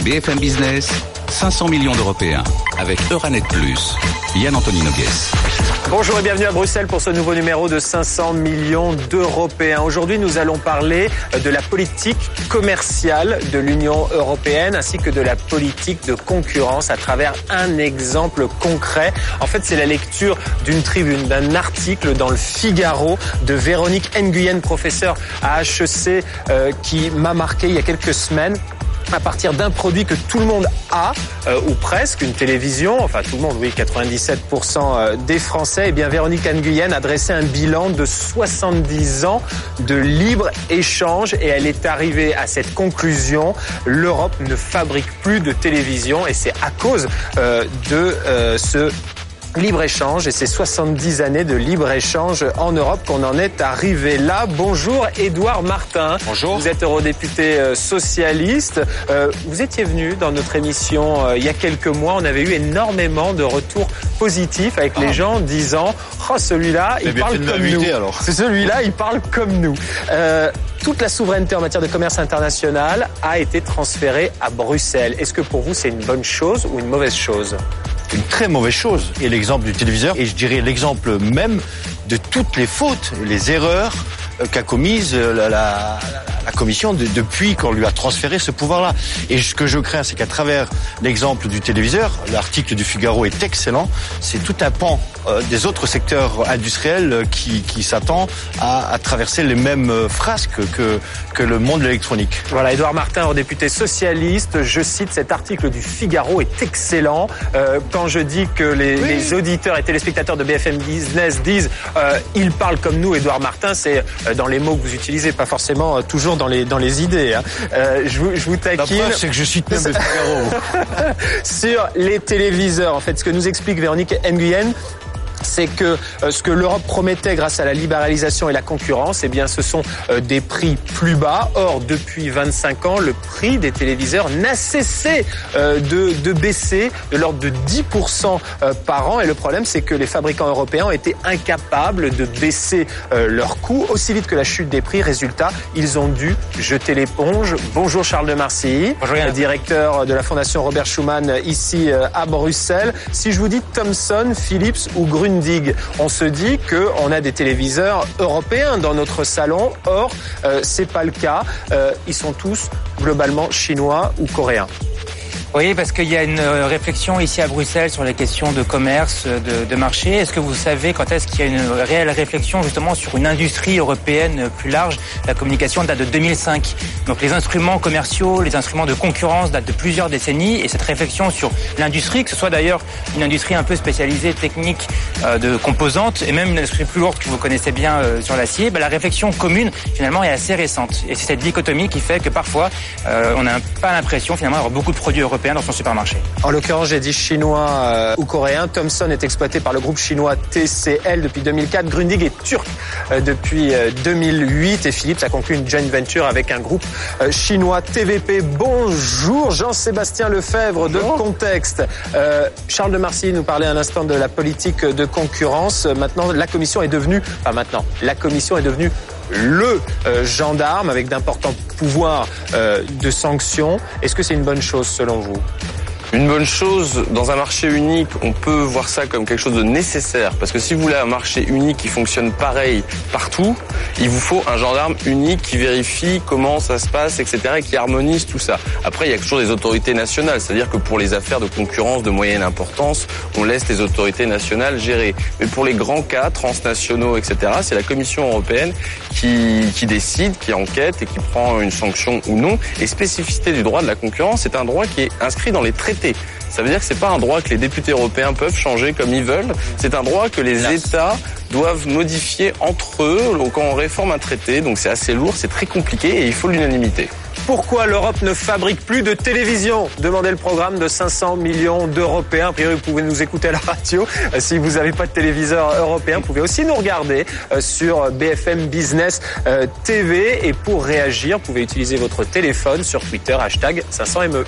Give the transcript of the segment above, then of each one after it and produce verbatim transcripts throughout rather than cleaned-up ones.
B F M Business, cinq cents millions d'Européens, avec Euranet Plus. Yann-Anthony Nogues. Bonjour et bienvenue à Bruxelles pour ce nouveau numéro de cinq cents millions d'Européens. Aujourd'hui, nous allons parler de la politique commerciale de l'Union européenne ainsi que de la politique de concurrence à travers un exemple concret. En fait, c'est la lecture d'une tribune, d'un article dans le Figaro de Véronique Nguyen, professeure à H E C, euh, qui m'a marqué il y a quelques semaines. À partir d'un produit que tout le monde a, euh, ou presque, une télévision, enfin tout le monde, oui, quatre-vingt-dix-sept pour cent des Français, eh bien Véronique Nguyen a dressé un bilan de soixante-dix ans de libre-échange et elle est arrivée à cette conclusion: l'Europe ne fabrique plus de télévision et c'est à cause euh, de euh, ce libre-échange et ces soixante-dix années de libre-échange en Europe qu'on en est arrivé là. Bonjour Édouard Martin. Bonjour. Vous êtes eurodéputé socialiste. Euh, vous étiez venu dans notre émission euh, il y a quelques mois. On avait eu énormément de retours positifs avec ah. les gens disant « Oh, celui-là, il parle comme nous. » alors. C'est celui-là, il parle comme nous. Euh, toute la souveraineté en matière de commerce international a été transférée à Bruxelles. Est-ce que pour vous, c'est une bonne chose ou une mauvaise chose ? Une très mauvaise chose. Et l'exemple du téléviseur, et je dirais l'exemple même de toutes les fautes, les erreurs qu'a commises la, la, la Commission de, depuis qu'on lui a transféré ce pouvoir-là. Et ce que je crains, c'est qu'à travers l'exemple du téléviseur, l'article du Figaro est excellent, c'est tout un pan euh, des autres secteurs industriels qui, qui s'attend à, à traverser les mêmes frasques que, que le monde de l'électronique. Voilà, Édouard Martin, eurodéputé socialiste, je cite, cet article du Figaro est excellent. Euh, quand je dis que les, oui. les auditeurs et téléspectateurs de B F M Business disent euh, il parle comme nous, Édouard Martin, c'est dans les mots que vous utilisez, pas forcément toujours dans les dans les idées. Hein. Euh, je vous je vous taquine. La preuve, c'est que je cite même le Figaro. Sur les téléviseurs, en fait, ce que nous explique Véronique Nguyen, c'est que euh, ce que l'Europe promettait grâce à la libéralisation et la concurrence, eh bien, ce sont euh, des prix plus bas. Or, depuis vingt-cinq ans, le prix des téléviseurs n'a cessé euh, de, de baisser de l'ordre de dix pour cent euh, par an. Et le problème, c'est que les fabricants européens ont été incapables de baisser euh, leurs coûts aussi vite que la chute des prix. Résultat, ils ont dû jeter l'éponge. Bonjour Charles de Marcilly, Bonjour, directeur de la Fondation Robert Schuman ici euh, à Bruxelles. Si je vous dis Thomson, Philips ou Grundig, on se dit qu'on a des téléviseurs européens dans notre salon. Or, euh, c'est pas le cas. Euh, ils sont tous globalement chinois ou coréens. Oui, parce qu'il y a une réflexion ici à Bruxelles sur les questions de commerce, de, de marché. Est-ce que vous savez quand est-ce qu'il y a une réelle réflexion justement sur une industrie européenne plus large ? La communication date de deux mille cinq. Donc les instruments commerciaux, les instruments de concurrence datent de plusieurs décennies. Et cette réflexion sur l'industrie, que ce soit d'ailleurs une industrie un peu spécialisée, technique, euh, de composantes, et même une industrie plus lourde que vous connaissez bien euh, sur l'acier, bah, la réflexion commune finalement est assez récente. Et c'est cette dichotomie qui fait que parfois euh, on n'a pas l'impression finalement d'avoir beaucoup de produits européens dans son supermarché. En l'occurrence, j'ai dit chinois euh, ou coréen. Thomson est exploité par le groupe chinois T C L depuis deux mille quatre. Grundig est turc euh, depuis euh, deux mille huit. Et Philips a conclu une joint venture avec un groupe euh, chinois T V P. Bonjour Jean-Sébastien Lefebvre de Bonjour. Contexte. Euh, Charles de Marcilly nous parlait un instant de la politique de concurrence. Maintenant, la Commission est devenue... Enfin maintenant, la Commission est devenue le euh, gendarme avec d'importants pouvoirs euh, de sanction. Est-ce que c'est une bonne chose selon vous ? Une bonne chose, dans un marché unique, on peut voir ça comme quelque chose de nécessaire. Parce que si vous voulez un marché unique qui fonctionne pareil partout, il vous faut un gendarme unique qui vérifie comment ça se passe, et cetera, et qui harmonise tout ça. Après, il y a toujours des autorités nationales. C'est-à-dire que pour les affaires de concurrence de moyenne importance, on laisse les autorités nationales gérer. Mais pour les grands cas transnationaux, et cetera, c'est la Commission européenne qui, qui décide, qui enquête et qui prend une sanction ou non. Et spécificité du droit de la concurrence, c'est un droit qui est inscrit dans les traités. Ça veut dire que c'est pas un droit que les députés européens peuvent changer comme ils veulent. C'est un droit que les États doivent modifier entre eux quand on réforme un traité. Donc c'est assez lourd, c'est très compliqué et il faut l'unanimité. Pourquoi l'Europe ne fabrique plus de télévision ? Demandez le programme de cinq cents millions d'Européens. A priori, vous pouvez nous écouter à la radio. Si vous n'avez pas de téléviseur européen, vous pouvez aussi nous regarder sur B F M Business T V. Et pour réagir, vous pouvez utiliser votre téléphone sur Twitter, hashtag cinq cents M E.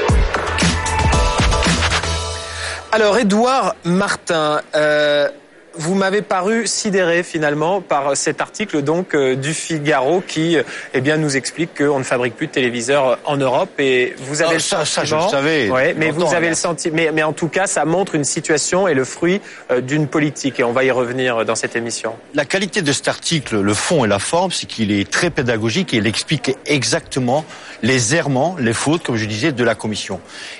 Alors, Édouard Martin, euh, vous m'avez paru sidéré finalement par cet article donc euh, du Figaro qui eh bien nous explique qu'on ne fabrique plus de téléviseurs en Europe et vous avez oh, le ça, sentiment. Ça, je le savais. Ouais, mais vous avez là. le sentiment. Mais, mais en tout cas, ça montre une situation et le fruit euh, d'une politique et on va y revenir dans cette émission. La qualité de cet article, le fond et la forme, c'est qu'il est très pédagogique et il explique exactement les errements, les fautes, comme je disais, de la Commission.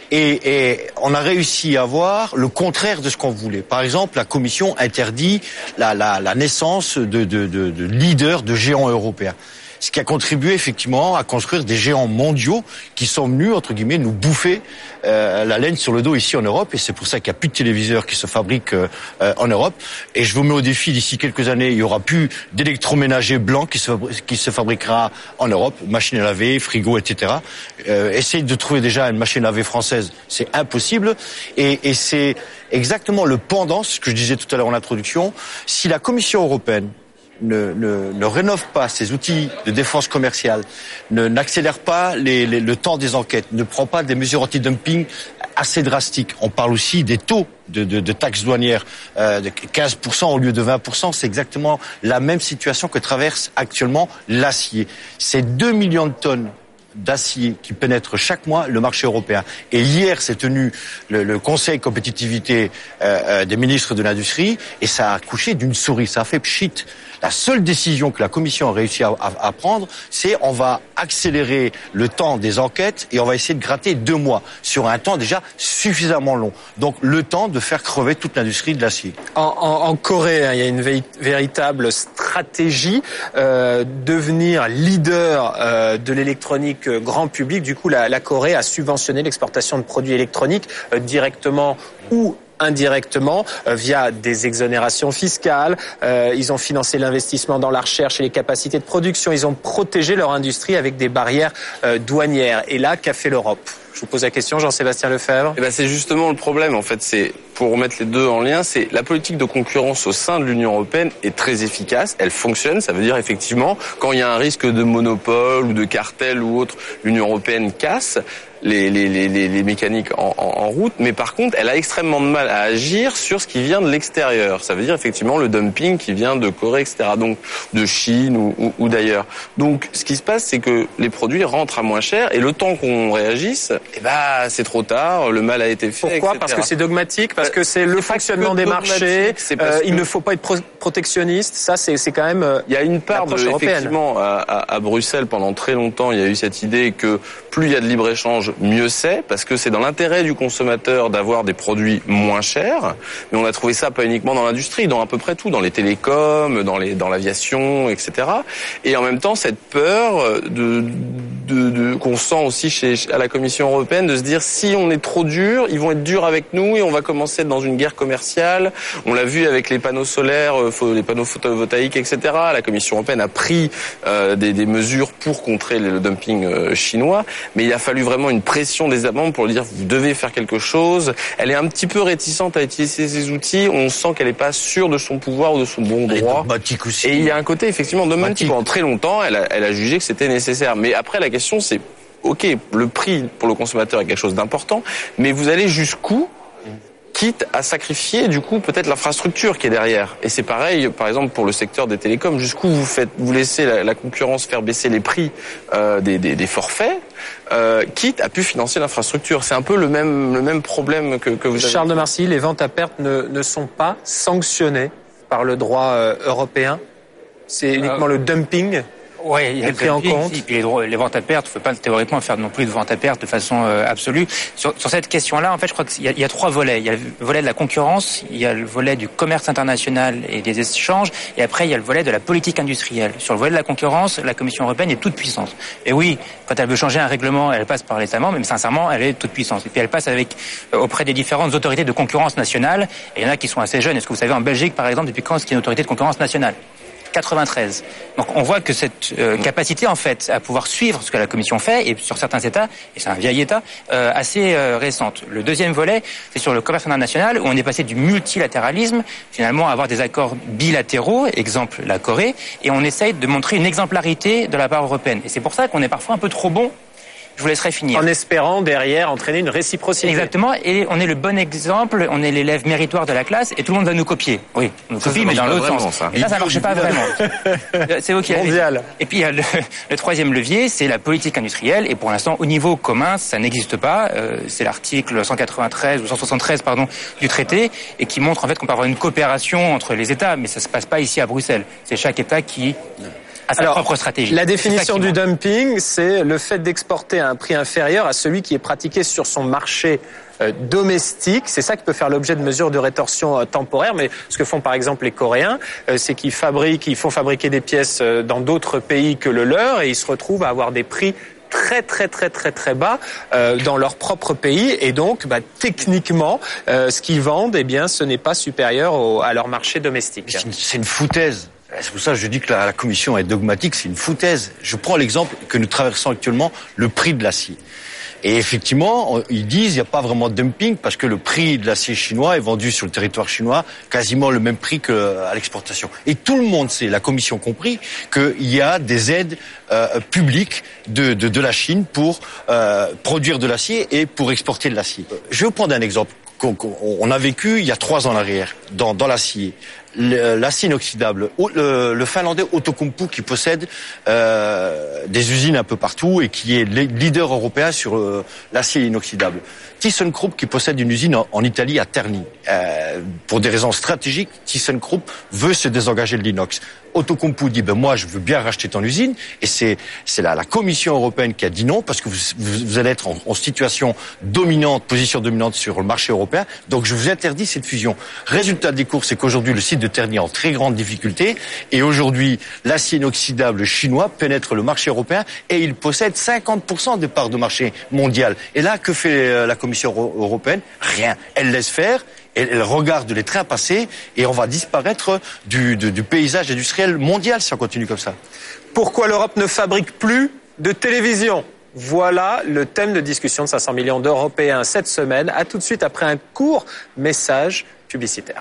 Et, et on a réussi à voir le contraire de ce qu'on voulait. Par exemple, la Commission interdit la, la, la naissance de, de, de, de leaders, de géants européens. Ce qui a contribué effectivement à construire des géants mondiaux qui sont venus, entre guillemets, nous bouffer euh, la laine sur le dos ici en Europe. Et c'est pour ça qu'il n'y a plus de téléviseurs qui se fabriquent euh, en Europe. Et je vous mets au défi, d'ici quelques années, il n'y aura plus d'électroménager blanc qui se, qui se fabriquera en Europe. Machine à laver, frigo, et cetera. Euh, essayez de trouver déjà une machine à laver française, c'est impossible. Et, et c'est exactement le pendant, ce que je disais tout à l'heure en introduction. Si la Commission européenne Ne, ne, ne rénove pas ses outils de défense commerciale, ne, n'accélère pas les, les, le temps des enquêtes, ne prend pas des mesures anti-dumping assez drastiques. On parle aussi des taux de, de, de taxes douanières euh, de quinze pour cent au lieu de vingt pour cent. C'est exactement la même situation que traverse actuellement l'acier. C'est deux millions de tonnes d'acier qui pénètre chaque mois le marché européen. Et hier s'est tenu le, le Conseil compétitivité euh, des ministres de l'industrie et ça a accouché d'une souris, ça a fait pchit. La seule décision que la Commission a réussi à, à, à prendre, c'est on va accélérer le temps des enquêtes et on va essayer de gratter deux mois sur un temps déjà suffisamment long. Donc le temps de faire crever toute l'industrie de l'acier. En, en, en Corée, hein, il y a une vé- véritable stratégie, euh, devenir leader euh, de l'électronique grand public. Du coup, la, la Corée a subventionné l'exportation de produits électroniques euh, directement ou indirectement euh, via des exonérations fiscales. Euh, ils ont financé l'investissement dans la recherche et les capacités de production. Ils ont protégé leur industrie avec des barrières euh, douanières. Et là, qu'a fait l'Europe ? Je vous pose la question, Jean-Sébastien Lefebvre. Eh ben, c'est justement le problème, en fait. C'est, pour remettre les deux en lien, c'est la politique de concurrence au sein de l'Union européenne est très efficace. Elle fonctionne. Ça veut dire, effectivement, quand il y a un risque de monopole ou de cartel ou autre, l'Union européenne casse les, les, les, les mécaniques en, en, en route. Mais par contre, elle a extrêmement de mal à agir sur ce qui vient de l'extérieur. Ça veut dire, effectivement, le dumping qui vient de Corée, et cetera. Donc, de Chine ou, ou, ou d'ailleurs. Donc, ce qui se passe, c'est que les produits rentrent à moins cher et le temps qu'on réagisse, eh ben, c'est trop tard, le mal a été fait. Pourquoi ? et cetera. Parce que c'est dogmatique, parce que c'est le c'est fonctionnement des marchés. Euh, il ne faut pas être pro- protectionniste. Ça, c'est, c'est quand même. Euh, il y a une part de, européenne. effectivement, à, à, à Bruxelles pendant très longtemps, il y a eu cette idée que plus il y a de libre échange, mieux c'est, parce que c'est dans l'intérêt du consommateur d'avoir des produits moins chers. Mais on a trouvé ça pas uniquement dans l'industrie, dans à peu près tout, dans les télécoms, dans les, dans l'aviation, et cetera. Et en même temps, cette peur de, de, de qu'on sent aussi chez à la Commission européenne de se dire si on est trop dur, ils vont être durs avec nous et on va commencer à être dans une guerre commerciale. On l'a vu avec les panneaux solaires, les panneaux photovoltaïques, et cetera. La Commission européenne a pris euh, des, des mesures pour contrer le dumping euh, chinois, mais il a fallu vraiment une pression des États membres pour lui dire vous devez faire quelque chose. Elle est un petit peu réticente à utiliser ces outils. On sent qu'elle n'est pas sûre de son pouvoir ou de son bon droit. Aussi. Et il y a un côté effectivement dogmatique. Pendant très longtemps, elle a, elle a jugé que c'était nécessaire. Mais après, la question c'est ok, le prix pour le consommateur est quelque chose d'important, mais vous allez jusqu'où, quitte à sacrifier du coup peut-être l'infrastructure qui est derrière. Et c'est pareil, par exemple pour le secteur des télécoms, jusqu'où vous faites, vous laissez la, la concurrence faire baisser les prix euh, des, des, des forfaits, euh, quitte à pu financer l'infrastructure. C'est un peu le même le même problème que, que vous avez. Charles de Marcy, les ventes à perte ne, ne sont pas sanctionnées par le droit euh, européen. C'est uniquement euh... le dumping. Oui, il y a le pris en compte. Et puis les, droits, les ventes à perte, il ne faut pas théoriquement faire non plus de ventes à perte de façon euh, absolue. Sur, sur cette question-là, en fait, je crois qu'il y a, il y a trois volets. Il y a le volet de la concurrence, il y a le volet du commerce international et des échanges, et après il y a le volet de la politique industrielle. Sur le volet de la concurrence, la Commission européenne est toute puissante. Et oui, quand elle veut changer un règlement, elle passe par les États membres, mais sincèrement, elle est toute puissante. Et puis elle passe avec euh, auprès des différentes autorités de concurrence nationale. Et il y en a qui sont assez jeunes. Est-ce que vous savez en Belgique, par exemple, depuis quand est-ce qu'il y a une autorité de concurrence nationale ? quatre-vingt-treize. Donc on voit que cette euh, capacité en fait à pouvoir suivre ce que la Commission fait et sur certains États, et c'est un vieil État, euh, assez euh, récente. Le deuxième volet, c'est sur le commerce international où on est passé du multilatéralisme finalement à avoir des accords bilatéraux, exemple la Corée, et on essaye de montrer une exemplarité de la part européenne. Et c'est pour ça qu'on est parfois un peu trop bon Je vous laisserai finir. En espérant derrière entraîner une réciprocité. Exactement, et on est le bon exemple, on est l'élève méritoire de la classe et tout le monde va nous copier. Oui, on nous copie, mais dans l'autre sens. Ça. Et ça, ça marche pas vraiment. C'est ok. Mondial. Et puis le, le troisième levier, c'est la politique industrielle, et pour l'instant, au niveau commun, ça n'existe pas. Euh, c'est l'article cent quatre-vingt-treize ou cent soixante-treize, pardon, du traité, et qui montre en fait qu'on peut avoir une coopération entre les États, mais ça se passe pas ici à Bruxelles. C'est chaque État qui à sa Alors, propre stratégie. La définition du dumping, c'est le fait d'exporter à un prix inférieur à celui qui est pratiqué sur son marché euh, domestique. C'est ça qui peut faire l'objet de mesures de rétorsion euh, temporaire. Mais ce que font par exemple les Coréens, euh, c'est qu'ils fabriquent, ils font fabriquer des pièces euh, dans d'autres pays que le leur, et ils se retrouvent à avoir des prix très très très très très bas euh, dans leur propre pays, et donc bah, techniquement euh, ce qu'ils vendent, eh bien ce n'est pas supérieur au, à leur marché domestique. C'est une, c'est une foutaise. C'est pour ça que je dis que la, la Commission est dogmatique, c'est une foutaise. Je prends l'exemple que nous traversons actuellement, le prix de l'acier. Et effectivement, ils disent qu'il n'y a pas vraiment de dumping parce que le prix de l'acier chinois est vendu sur le territoire chinois quasiment le même prix qu'à l'exportation. Et tout le monde sait, la Commission compris, qu'il y a des aides euh, publiques de, de, de la Chine pour euh, produire de l'acier et pour exporter de l'acier. Je vais vous prendre un exemple qu'on, qu'on a vécu il y a trois ans en arrière dans, dans l'acier. L'acier inoxydable, le, le Finlandais Outokumpu qui possède euh, des usines un peu partout et qui est leader européen sur euh, l'acier inoxydable. ThyssenKrupp qui possède une usine en, en Italie à Terni. Euh, pour des raisons stratégiques, ThyssenKrupp veut se désengager de l'inox. Outokumpu dit ben moi je veux bien racheter ton usine, et c'est c'est la, la Commission européenne qui a dit non parce que vous, vous, vous allez être en, en situation dominante, position dominante sur le marché européen, donc je vous interdis cette fusion. Résultat des courses, c'est qu'aujourd'hui le site de Terni est en très grande difficulté, et aujourd'hui l'acier inoxydable chinois pénètre le marché européen et il possède cinquante pour cent des parts de marché mondial. Et là, que fait la Commission européenne? Rien. Elle laisse faire. Elle regarde les trains passer et on va disparaître du, du, du paysage industriel mondial si on continue comme ça. Pourquoi l'Europe ne fabrique plus de télévision? Voilà le thème de discussion de cinq cents millions d'Européens cette semaine. À tout de suite après un court message publicitaire.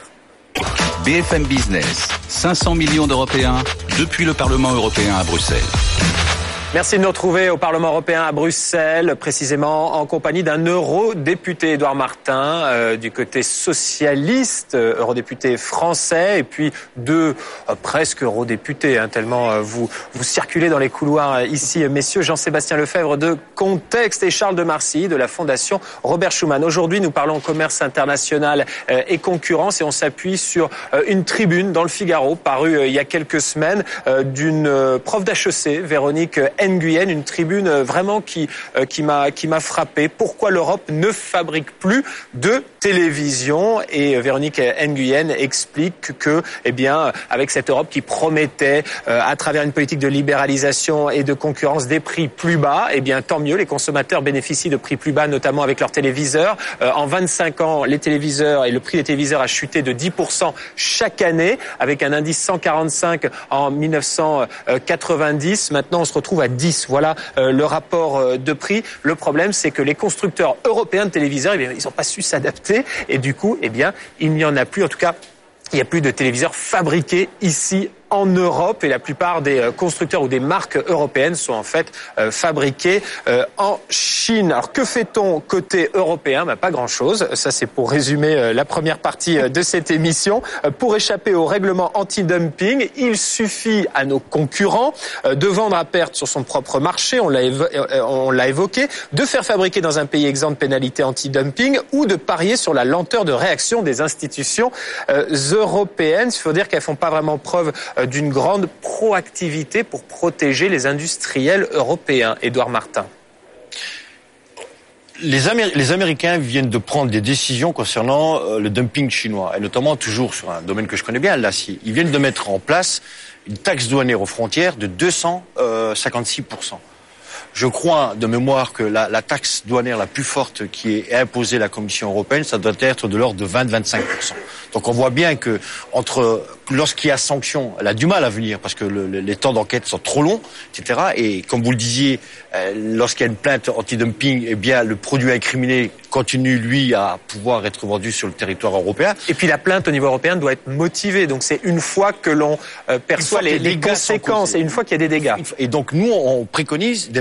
B F M Business, cinq cents millions d'Européens depuis le Parlement européen à Bruxelles. Merci de nous retrouver au Parlement européen à Bruxelles, précisément en compagnie d'un eurodéputé, Édouard Martin, euh, du côté socialiste, euh, eurodéputé français, et puis deux euh, presque eurodéputés, hein, tellement euh, vous vous circulez dans les couloirs euh, ici, messieurs, Jean-Sébastien Lefebvre de Contexte et Charles de Marcy de la Fondation Robert Schuman. Aujourd'hui, nous parlons commerce international euh, et concurrence, et on s'appuie sur euh, une tribune dans le Figaro, parue euh, il y a quelques semaines, euh, d'une euh, prof d'H E C, Véronique Nguyen, une tribune vraiment qui euh, qui m'a qui m'a frappé. Pourquoi l'Europe ne fabrique plus de télévision? Et Véronique Nguyen explique que, eh bien, avec cette Europe qui promettait, euh, à travers une politique de libéralisation et de concurrence, des prix plus bas, eh bien, tant mieux. Les consommateurs bénéficient de prix plus bas, notamment avec leurs téléviseurs. Euh, en vingt-cinq ans, les téléviseurs et le prix des téléviseurs a chuté de dix pour cent chaque année, avec un indice cent quarante-cinq en mille neuf cent quatre-vingt-dix. Maintenant, on se retrouve à dix. Voilà euh, le rapport euh, de prix. Le problème, c'est que les constructeurs européens de téléviseurs, eh bien, ils n'ont pas su s'adapter, et du coup, eh bien, il n'y en a plus. En tout cas, il n'y a plus de téléviseurs fabriqués ici en Europe, et la plupart des constructeurs ou des marques européennes sont en fait euh, fabriquées euh, en Chine. Alors que fait-on côté européen? Bah, pas grand-chose. Ça, c'est pour résumer euh, la première partie euh, de cette émission. Euh, pour échapper au règlement anti-dumping, il suffit à nos concurrents euh, de vendre à perte sur son propre marché, on l'a, évo- euh, on l'a évoqué, de faire fabriquer dans un pays exempt de pénalité anti-dumping, ou de parier sur la lenteur de réaction des institutions euh, européennes. Il faut dire qu'elles font pas vraiment preuve euh, d'une grande proactivité pour protéger les industriels européens. Édouard Martin. Les, Améri- les Américains viennent de prendre des décisions concernant euh, le dumping chinois, et notamment toujours sur un domaine que je connais bien, l'acier. Ils viennent de mettre en place une taxe douanière aux frontières de deux cent cinquante-six pour cent. Je crois de mémoire que la, la taxe douanière la plus forte qui est imposée à la Commission européenne, ça doit être de l'ordre de vingt à vingt-cinq pour cent. Donc on voit bien que entre lorsqu'il y a sanction, elle a du mal à venir parce que le, les temps d'enquête sont trop longs, et cetera. Et comme vous le disiez, euh, lorsqu'il y a une plainte anti-dumping, eh bien le produit incriminé continue lui à pouvoir être vendu sur le territoire européen. Et puis la plainte au niveau européen doit être motivée. Donc c'est une fois que l'on euh, perçoit les, les conséquenses et une fois qu'il y a des dégâts. Et donc nous on préconise des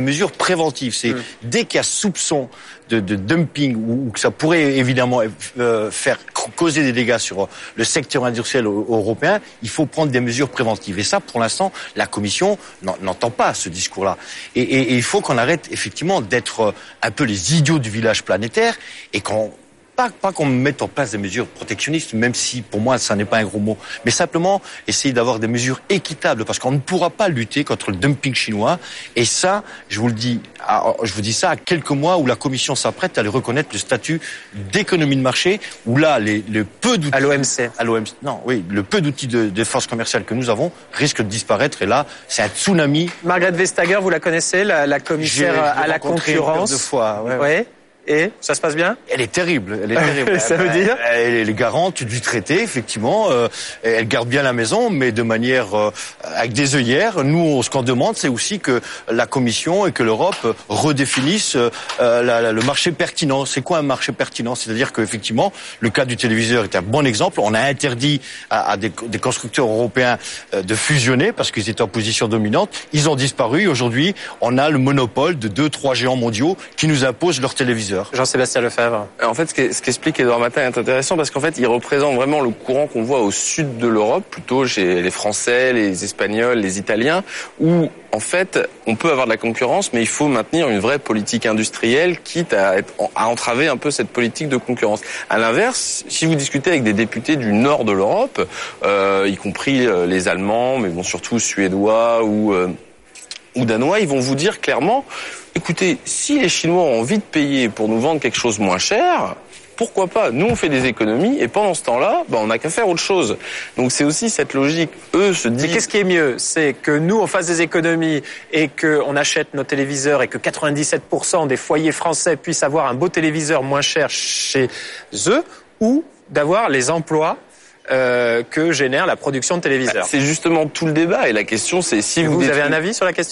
mesures préventives. C'est mmh. dès qu'il y a soupçon de, de dumping ou, ou que ça pourrait évidemment euh, faire causer des dégâts sur le secteur industriel européen, il faut prendre des mesures préventives. Et ça, pour l'instant, la Commission n'entend pas ce discours-là. Et, et, et il faut qu'on arrête effectivement d'être un peu les idiots du village planétaire et qu'on Pas, pas qu'on mette en place des mesures protectionnistes, même si pour moi ça n'est pas un gros mot, mais simplement essayer d'avoir des mesures équitables, parce qu'on ne pourra pas lutter contre le dumping chinois. Et ça, je vous le dis, je vous dis ça à quelques mois où la Commission s'apprête à lui reconnaître le statut d'économie de marché, où là les, le peu d'outils à l'O M C, à l'O M C, non, oui, le peu d'outils de défense commerciale que nous avons risque de disparaître. Et là, c'est un tsunami. Margrethe Vestager, vous la connaissez, la, la commissaire à la concurrence. Deux fois, ouais. ouais. ouais. Et ça se passe bien ? Elle est terrible, elle est terrible. Ça veut dire ? Elle est garante du traité, effectivement. Euh, elle garde bien la maison, mais de manière euh, avec des œillères. Nous, ce qu'on demande, c'est aussi que la Commission et que l'Europe redéfinissent euh, la, la, le marché pertinent. C'est quoi un marché pertinent ? C'est-à-dire qu'effectivement, le cas du téléviseur est un bon exemple. On a interdit à, à des, des constructeurs européens euh, de fusionner parce qu'ils étaient en position dominante. Ils ont disparu. Aujourd'hui, on a le monopole de deux, trois géants mondiaux qui nous imposent leurs téléviseurs. Jean-Sébastien Lefebvre. En fait, ce qu'explique Edouard Matin est intéressant parce qu'en fait, il représente vraiment le courant qu'on voit au sud de l'Europe, plutôt chez les Français, les Espagnols, les Italiens, où en fait, on peut avoir de la concurrence, mais il faut maintenir une vraie politique industrielle, quitte à, être, à entraver un peu cette politique de concurrence. À l'inverse, si vous discutez avec des députés du nord de l'Europe, euh, y compris les Allemands, mais bon, surtout suédois ou euh, ou danois, ils vont vous dire clairement, écoutez, si les Chinois ont envie de payer pour nous vendre quelque chose moins cher, pourquoi pas ? Nous, on fait des économies et pendant ce temps-là, bah, on n'a qu'à faire autre chose. Donc c'est aussi cette logique. Eux se disent... Mais qu'est-ce qui est mieux ? C'est que nous, on fasse des économies et qu'on achète nos téléviseurs et que quatre-vingt-dix-sept pour cent des foyers français puissent avoir un beau téléviseur moins cher chez eux, ou d'avoir les emplois Euh, que génère la production de téléviseurs. C'est justement tout le débat et la question c'est si et vous... Vous détruisez... avez un avis sur la question ?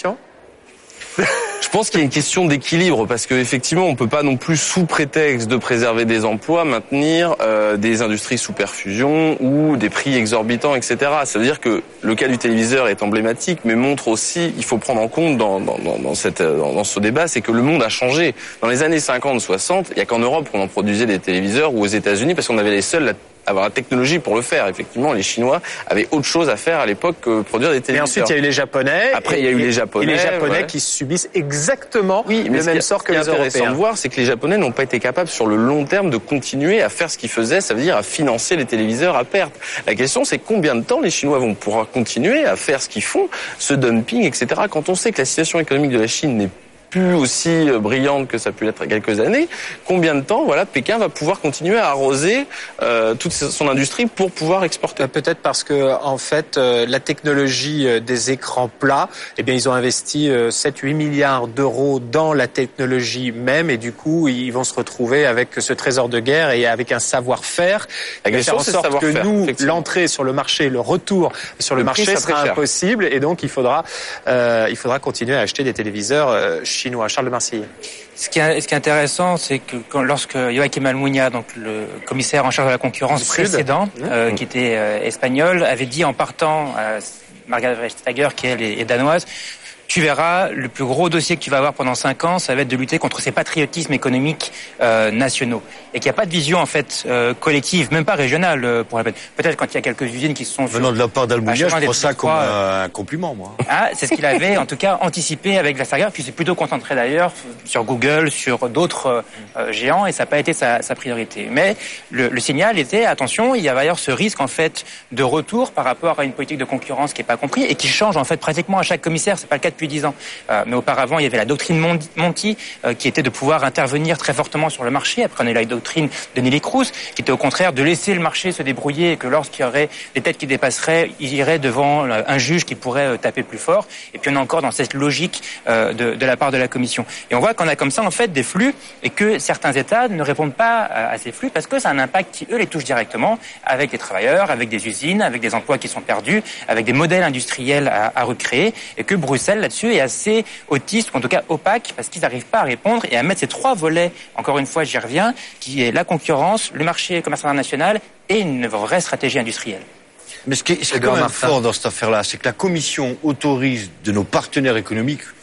Je pense qu'il y a une question d'équilibre parce que effectivement on peut pas non plus sous prétexte de préserver des emplois maintenir euh, des industries sous perfusion ou des prix exorbitants, et cetera. Ça veut dire que le cas du téléviseur est emblématique, mais montre aussi, il faut prendre en compte dans dans dans, dans cette dans, dans ce débat, c'est que le monde a changé. Dans les années cinquante soixante, il y a qu'en Europe qu'on en produisait des téléviseurs ou aux États-Unis parce qu'on avait les seuls avoir la technologie pour le faire. Effectivement, les Chinois avaient autre chose à faire à l'époque que produire des téléviseurs. Mais ensuite, il y a eu les Japonais. Après, il y a eu les Japonais. Et les Japonais ouais. qui subissent exactement oui, mais le même sort que les Européens. Ce qui est intéressant de voir, c'est que les Japonais n'ont pas été capables sur le long terme de continuer à faire ce qu'ils faisaient, ça veut dire à financer les téléviseurs à perte. La question, c'est combien de temps les Chinois vont pouvoir continuer à faire ce qu'ils font, ce dumping, et cetera. Quand on sait que la situation économique de la Chine n'est plus aussi brillante que ça a pu l'être il y a quelques années, combien de temps voilà, Pékin va pouvoir continuer à arroser euh, toute son industrie pour pouvoir exporter ? Peut-être parce que en fait, euh, la technologie euh, des écrans plats, eh bien, ils ont investi euh, sept à huit milliards d'euros dans la technologie même et du coup, ils vont se retrouver avec ce trésor de guerre et avec un savoir-faire. La question, c'est en sorte que nous, l'entrée sur le marché, le retour sur le, le marché, ça sera impossible et donc il faudra, euh, il faudra continuer à acheter des téléviseurs euh, chinois. Charles de Marseille. Ce qui est, ce qui est intéressant, c'est que quand, lorsque Joachim Almunia, donc le commissaire en charge de la concurrence précédent, euh, mmh. qui était euh, espagnol, avait dit en partant à Margrethe Vestager, qui elle est, est danoise, tu verras, le plus gros dossier que tu vas avoir pendant cinq ans, ça va être de lutter contre ces patriotismes économiques euh, nationaux. Et qu'il n'y a pas de vision, en fait, euh, collective, même pas régionale, euh, pour la peine. Peut-être quand il y a quelques usines qui se sont... Venant de la part d'Almunia, je prends ça comme euh, un compliment, moi. Ah, c'est ce qu'il avait, en tout cas, anticipé avec Vestager, puis c'est plutôt concentré d'ailleurs sur Google, sur d'autres euh, géants, et ça n'a pas été sa, sa priorité. Mais le, le signal était, attention, il y a d'ailleurs ce risque, en fait, de retour par rapport à une politique de concurrence qui n'est pas comprise, et qui change, en fait, pratiquement à chaque commissaire. C'est pas le cas depuis dix ans. Euh, mais auparavant, il y avait la doctrine Monti, euh, qui était de pouvoir intervenir très fortement sur le marché. Après, on a eu la doctrine de Neelie Kroes, qui était au contraire de laisser le marché se débrouiller et que lorsqu'il y aurait des têtes qui dépasseraient, ils iraient devant un juge qui pourrait euh, taper plus fort. Et puis, on est encore dans cette logique euh, de, de la part de la Commission. Et on voit qu'on a comme ça, en fait, des flux et que certains États ne répondent pas à, à ces flux parce que ça a un impact qui, eux, les touche directement avec les travailleurs, avec des usines, avec des emplois qui sont perdus, avec des modèles industriels à, à recréer et que Bruxelles, là-dessus, est assez autiste, ou en tout cas opaque, parce qu'ils n'arrivent pas à répondre et à mettre ces trois volets, encore une fois, j'y reviens, qui est la concurrence, le marché commercial international et une vraie stratégie industrielle. Mais ce qui est, ce qui est quand même fort dans cette affaire-là, c'est que la Commission autorise de nos partenaires économiques,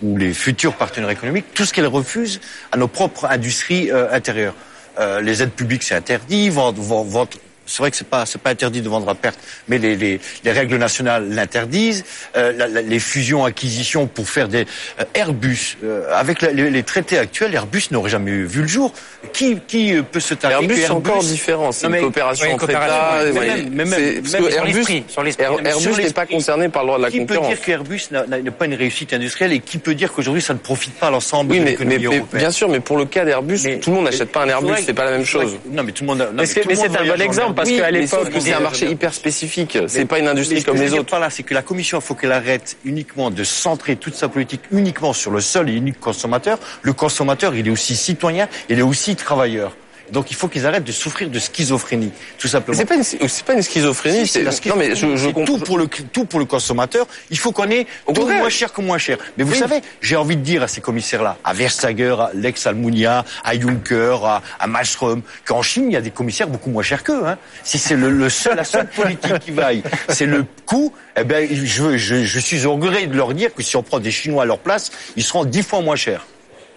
ou les futurs partenaires économiques, tout ce qu'elle refuse à nos propres industries euh, intérieures. Euh, les aides publiques, c'est interdit, vendre, vendre, vendre c'est vrai que c'est pas c'est pas interdit de vendre à perte, mais les les, les règles nationales l'interdisent. Euh, la, la, les fusions acquisitions pour faire des euh, Airbus euh, avec la, les, les traités actuels, Airbus n'aurait jamais vu le jour. Qui qui peut se taper Airbus, c'est Airbus, encore différent. C'est une coopération entre États. Mais même parce que Airbus, sur l'esprit, Airbus n'est pas concerné par le droit de la qui concurrence. Qui peut dire qu'Airbus n'a, n'a pas une réussite industrielle et qui peut dire qu'aujourd'hui ça ne profite pas à l'ensemble oui, de mais, l'économie mais, européenne? Mais bien sûr, mais pour le cas d'Airbus, mais, tout le monde n'achète pas un Airbus, c'est pas la même chose. Non, mais tout le monde. Non, mais, mais, mais c'est un bon exemple parce qu'à l'époque, c'est un marché hyper spécifique. C'est pas une industrie comme les autres. Par là, c'est que la Commission, il faut qu'elle arrête uniquement de centrer toute sa politique uniquement sur le seul et unique consommateur. Le consommateur, il est aussi citoyen, il est aussi travailleur. Donc il faut qu'ils arrêtent de souffrir de schizophrénie, tout simplement. C'est pas une, c'est pas une schizophrénie. Si, c'est, c'est non mais je, je tout pour le tout pour le consommateur. Il faut qu'on ait tout contraire. Moins cher que moins cher. Mais vous oui. savez, j'ai envie de dire à ces commissaires-là, à Vestager, à Lex Almunia, à Juncker, à, à Malmström, qu'en Chine il y a des commissaires beaucoup moins chers qu'eux. Hein. Si c'est le, le seul, la seule politique qui vaille, c'est le coût. Eh ben je, je, je suis orgueilleux de leur dire que si on prend des Chinois à leur place, ils seront dix fois moins chers.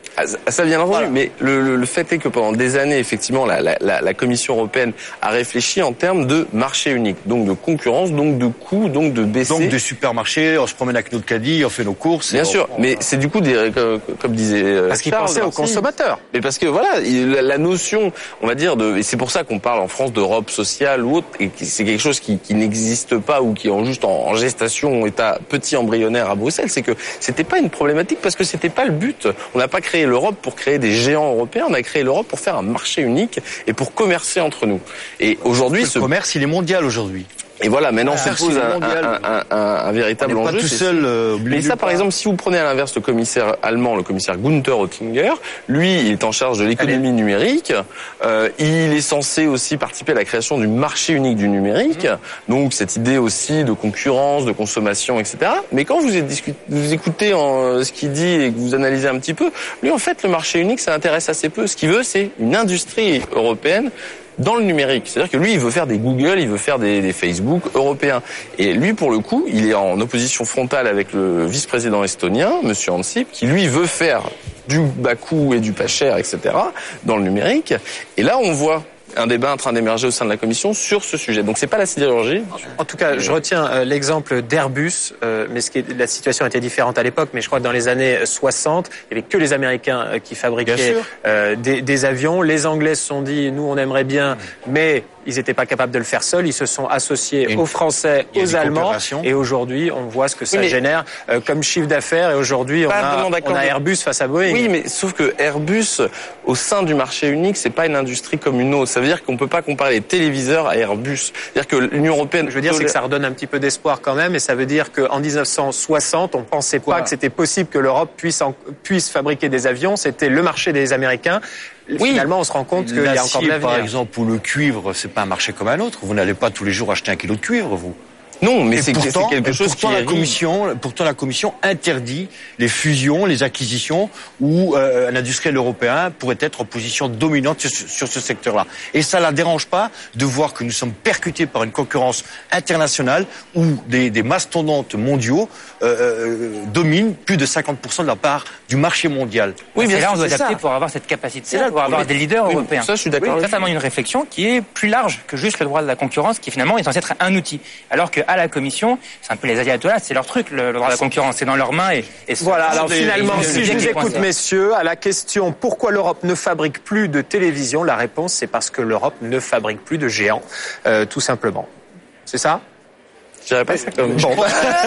Ça bien entendu, voilà. Mais le, le, le fait est que pendant des années, effectivement, la, la, la Commission européenne a réfléchi en termes de marché unique, donc de concurrence, donc de coûts, donc de baisser. Donc de supermarchés, on se promène avec notre caddie, on fait nos courses. Bien sûr, on... mais c'est du coup des, comme, comme disait parce qu'il pensait aux consommateurs. Mais parce que voilà, la, la notion, on va dire de, et c'est pour ça qu'on parle en France d'Europe sociale ou autre, et c'est quelque chose qui, qui n'existe pas ou qui est en juste en, en gestation, état petit embryonnaire à Bruxelles, c'est que c'était pas une problématique parce que c'était pas le but. On n'a pas créé l'Europe pour créer des géants européens, on a créé l'Europe pour faire un marché unique et pour commercer entre nous. Et aujourd'hui, le ce commerce, il est mondial aujourd'hui. Et voilà, maintenant on se pose un, un, un, un, un véritable on enjeu. Pas tout seul, euh, mais ça, par exemple, si vous prenez à l'inverse le commissaire allemand, le commissaire Günther Oettinger, lui, il est en charge de l'économie numérique. Euh, il est censé aussi participer à la création du marché unique du numérique. Mmh. Donc cette idée aussi de concurrence, de consommation, et cetera. Mais quand vous, discuté, vous écoutez en, ce qu'il dit et que vous analysez un petit peu, lui, en fait, le marché unique, ça l'intéresse assez peu. Ce qu'il veut, c'est une industrie européenne dans le numérique. C'est-à-dire que lui, il veut faire des Google, il veut faire des, des Facebook européens. Et lui, pour le coup, il est en opposition frontale avec le vice-président estonien, Monsieur Ansip, qui lui veut faire du bas coût et du pas cher, et cetera, dans le numérique. Et là, on voit un débat en train d'émerger au sein de la Commission sur ce sujet. Donc c'est pas la sidérurgie. En tout cas, je retiens euh, l'exemple d'Airbus, euh, mais ce qui est, la situation était différente à l'époque, mais je crois que dans les années soixante, il n'y avait que les Américains euh, qui fabriquaient euh, des, des avions. Les Anglais se sont dit, nous on aimerait bien, mais ils n'étaient pas capables de le faire seuls. Ils se sont associés une, aux Français, aux Allemands. Et aujourd'hui, on voit ce que ça oui, génère euh, comme chiffre d'affaires. Et aujourd'hui, on a, on a Airbus face à Boeing. Oui, mais sauf que Airbus, au sein du marché unique, c'est pas une industrie comme une autre. Ça veut dire qu'on peut pas comparer les téléviseurs à Airbus. C'est-à-dire que l'Union européenne... Je veux dire, c'est que ça redonne un petit peu d'espoir quand même. Et ça veut dire qu'en dix-neuf cent soixante, on pensait pas ouais. que c'était possible que l'Europe puisse, en, puisse fabriquer des avions. C'était le marché des Américains. Oui. Finalement, on se rend compte qu'il y a encore de l'avenir. Par exemple, ou le cuivre, c'est pas un marché comme un autre. Vous n'allez pas tous les jours acheter un kilo de cuivre, vous. Non, mais c'est, pourtant, c'est quelque chose pourtant qui la commission, pourtant la commission interdit les fusions, les acquisitions où euh, un industriel européen pourrait être en position dominante sur, sur ce secteur-là. Et ça la dérange pas de voir que nous sommes percutés par une concurrence internationale où des, des mastodontes mondiaux euh, dominent plus de cinquante pour cent de la part du marché mondial. Oui, bien là, on doit adapter pour avoir cette capacité-là, pour avoir des leaders oui, européens. Ça, je suis d'accord. Oui, c'est certainement une réflexion qui est plus large que juste le droit de la concurrence, qui finalement est censé être un outil, alors que à la Commission, c'est un peu les ayatollahs, c'est leur truc, le, le droit de la concurrence, c'est dans leurs mains. Et, et voilà, alors finalement, si je vous écoute, messieurs, à la question pourquoi l'Europe ne fabrique plus de télévision, la réponse, c'est parce que l'Europe ne fabrique plus de géants, euh, tout simplement. C'est ça ? Je dirais pas ça comme... Bon,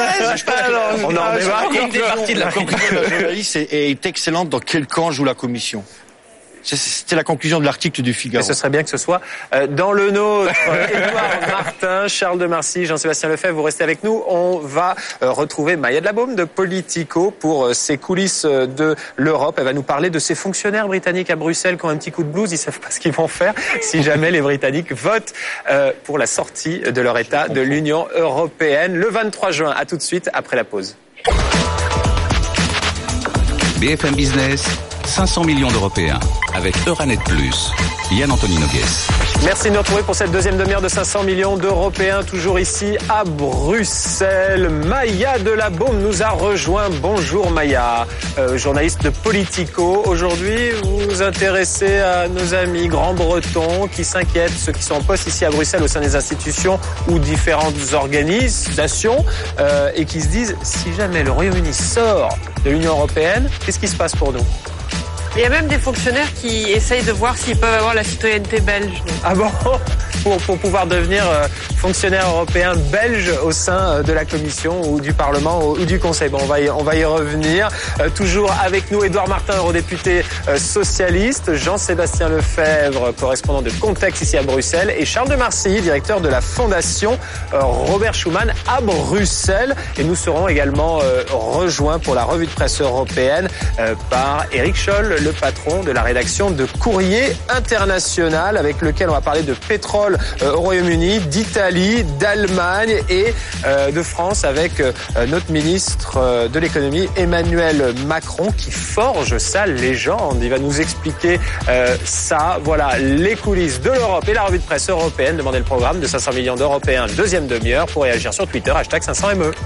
on en débat. Une des parties de la conclusion de la journaliste est excellente dans quel camp joue la Commission. C'était la conclusion de l'article du Figaro. Mais ce serait bien que ce soit dans le nôtre. Édouard Martin, Charles de Marcy, Jean-Sébastien Lefebvre, vous restez avec nous. On va retrouver Maya Dlabaume de Politico pour ces coulisses de l'Europe. Elle va nous parler de ces fonctionnaires britanniques à Bruxelles qui ont un petit coup de blues. Ils savent pas ce qu'ils vont faire si jamais les Britanniques votent pour la sortie de leur État de l'Union européenne le vingt-trois juin. À tout de suite après la pause. B F M Business, cinq cents millions d'Européens avec Euranet Plus. Yann Anthony Nogues. Merci de nous retrouver pour cette deuxième demi-heure de cinq cents millions d'Européens, toujours ici à Bruxelles. Maya Delabaume nous a rejoint. Bonjour Maya, euh, journaliste de Politico. Aujourd'hui, vous vous intéressez à nos amis grands-bretons qui s'inquiètent, ceux qui sont en poste ici à Bruxelles au sein des institutions ou différentes organisations euh, et qui se disent, si jamais le Royaume-Uni sort de l'Union européenne, qu'est-ce qui se passe pour nous ? Il y a même des fonctionnaires qui essayent de voir s'ils peuvent avoir la citoyenneté belge. Ah bon ? Pour, pour pouvoir devenir euh, fonctionnaire européen belge au sein euh, de la Commission ou du Parlement ou, ou du Conseil. Bon, on va y, on va y revenir. Euh, toujours avec nous, Édouard Martin, eurodéputé euh, socialiste, Jean-Sébastien Lefebvre, correspondant de Contexte ici à Bruxelles, et Charles de Marcilly, directeur de la Fondation euh, Robert Schuman à Bruxelles. Et nous serons également euh, rejoints pour la revue de presse européenne euh, par Éric Scholl, le patron de la rédaction de Courrier International, avec lequel on va parler de pétrole au Royaume-Uni, d'Italie, d'Allemagne et euh, de France avec euh, notre ministre euh, de l'économie Emmanuel Macron qui forge sa légende. Il va nous expliquer euh, ça. Voilà les coulisses de l'Europe et la revue de presse européenne. Demandez le programme de cinq cents millions d'Européens, deuxième demi-heure, pour réagir sur Twitter, hashtag cinq cents M E.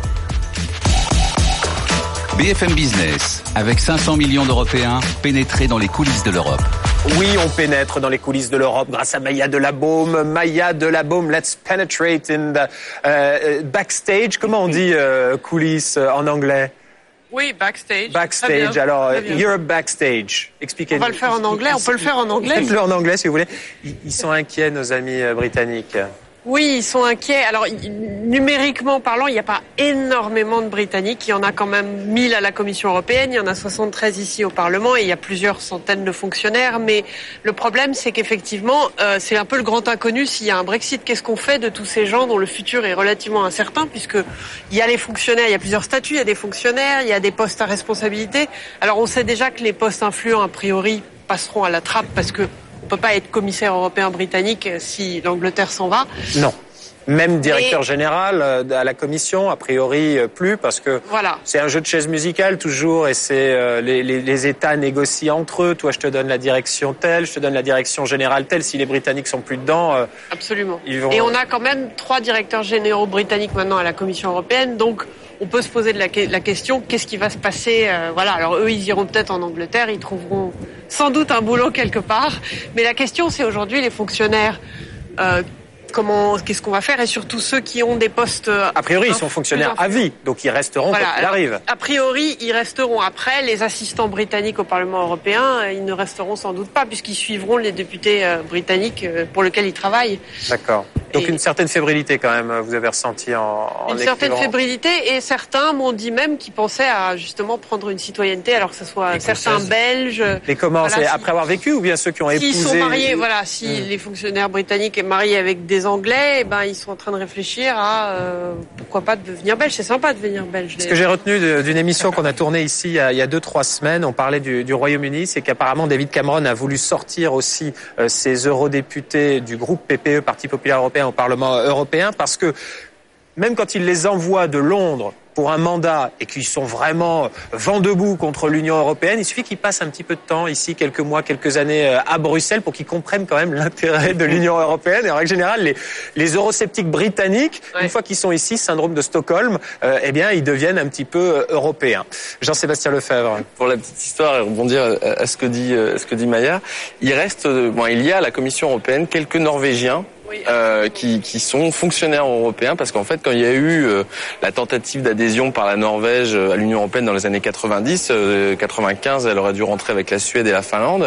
B F M Business, avec cinq cents millions d'Européens pénétrés dans les coulisses de l'Europe. Oui, on pénètre dans les coulisses de l'Europe grâce à Maya Delabaume. Maya Delabaume, let's penetrate in the uh, backstage. Comment on dit euh, coulisses euh, en anglais ? Oui, backstage. Backstage, alors, you're backstage. Expliquez-nous. On va le faire en anglais, on peut le faire en anglais. Faites-le en anglais si vous voulez. Ils sont inquiets, nos amis britanniques. Oui, ils sont inquiets. Alors, numériquement parlant, il n'y a pas énormément de Britanniques. Il y en a quand même mille à la Commission européenne, il y en a soixante-treize ici au Parlement et il y a plusieurs centaines de fonctionnaires. Mais le problème, c'est qu'effectivement, euh, c'est un peu le grand inconnu s'il y a un Brexit. Qu'est-ce qu'on fait de tous ces gens dont le futur est relativement incertain, puisque il y a les fonctionnaires, il y a plusieurs statuts, il y a des fonctionnaires, il y a des postes à responsabilité. Alors, on sait déjà que les postes influents, a priori, passeront à la trappe parce que on peut pas être commissaire européen britannique si l'Angleterre s'en va. Non. Même directeur Et... général à la Commission, a priori plus, parce que voilà. C'est un jeu de chaises musicales toujours, et c'est euh, les, les, les États négocient entre eux. Toi, je te donne la direction telle, je te donne la direction générale telle. Si les Britanniques sont plus dedans, euh, absolument. Ils vont... Et on a quand même trois directeurs généraux britanniques maintenant à la Commission européenne, donc on peut se poser de la, la question, qu'est-ce qui va se passer euh, Voilà. Alors eux, ils iront peut-être en Angleterre, ils trouveront sans doute un boulot quelque part. Mais la question, c'est aujourd'hui les fonctionnaires. Euh, Comment, qu'est-ce qu'on va faire, et surtout ceux qui ont des postes... A priori, ils sont fonctionnaires à vie, donc ils resteront voilà, quand il arrive. A priori, ils resteront. Après, les assistants britanniques au Parlement européen, ils ne resteront sans doute pas, puisqu'ils suivront les députés britanniques pour lesquels ils travaillent. D'accord. Donc et une certaine fébrilité quand même, vous avez ressenti en, en Une écrivant. certaine fébrilité, et certains m'ont dit même qu'ils pensaient à justement prendre une citoyenneté, alors que ce soit Écossaise. certains Belges... Mais comment, voilà, c'est si, après avoir vécu, ou bien ceux qui ont s'ils épousé... S'ils sont mariés, voilà, si mmh. les fonctionnaires britanniques sont mariés avec des Anglais, eh ben, ils sont en train de réfléchir à euh, pourquoi pas devenir belge. C'est sympa de devenir belge. Ce que j'ai retenu de, d'une émission qu'on a tournée ici il y a, il y a deux, trois semaines, on parlait du, du Royaume-Uni, c'est qu'apparemment David Cameron a voulu sortir aussi euh, ses eurodéputés du groupe P P E, Parti populaire européen, au Parlement européen, parce que même quand il les envoie de Londres pour un mandat et qu'ils sont vraiment vent debout contre l'Union européenne, il suffit qu'ils passent un petit peu de temps ici, quelques mois, quelques années à Bruxelles, pour qu'ils comprennent quand même l'intérêt de l'Union européenne. Et en règle générale, les, les eurosceptiques britanniques, ouais. une fois qu'ils sont ici, syndrome de Stockholm, euh, eh bien, ils deviennent un petit peu européens. Jean-Sébastien Lefebvre. Pour la petite histoire et rebondir à ce que dit, à ce que dit Maya, il reste, bon, il y a à la Commission européenne quelques Norvégiens Euh, qui, qui sont fonctionnaires européens, parce qu'en fait, quand il y a eu euh, la tentative d'adhésion par la Norvège à l'Union européenne dans les années quatre-vingt-dix, euh, quatre-vingt-quinze, elle aurait dû rentrer avec la Suède et la Finlande.